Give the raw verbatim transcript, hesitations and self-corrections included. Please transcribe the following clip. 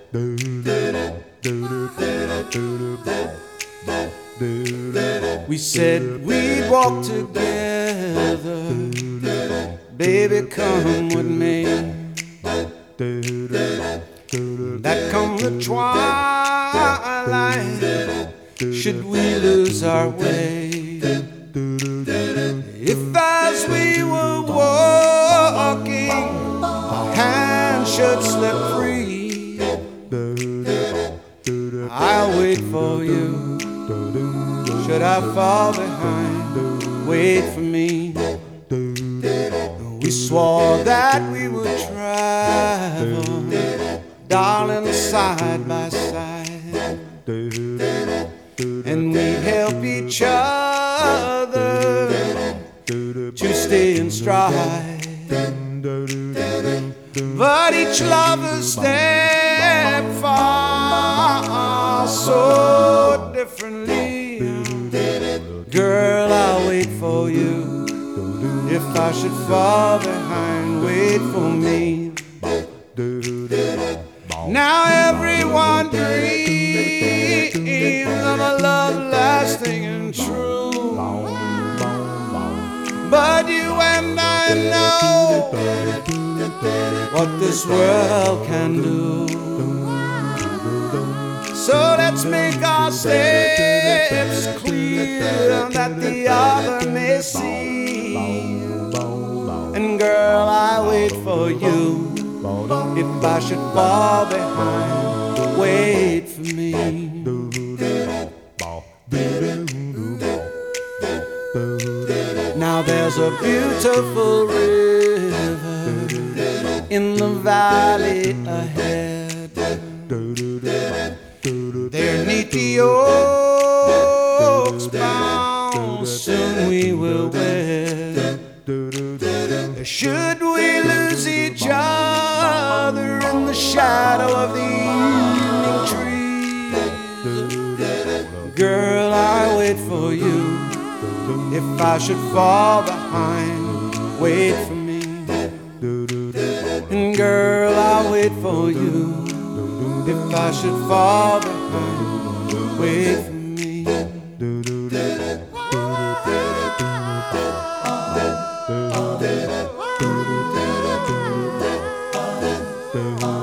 We said we'd walk together, baby, come with me. That come the twilight, should we lose our way, if as we were walking our hands should slip free, I'll wait for you. Should I fall behind, wait for me. We swore that we would travel, darling, side by side, and we'd help each other to stay in stride. But each lover stepped far so differently. Girl, I'll wait for you. If I should fall behind, wait for me. Now everyone dreams of a love lasting and true, but you and I know what this world can do. So let's make our steps clear that the other may see. And girl, I wait for you. If I should fall behind, wait for me. Now there's a beautiful river in the valley ahead. There neath the oaks bound, soon we will wed. Should we lose each other in the shadow of the evening trees, girl, I wait for you. If I should fall behind, wait for me. And girl, I'll wait for you. If I should fall behind, wait for me. Do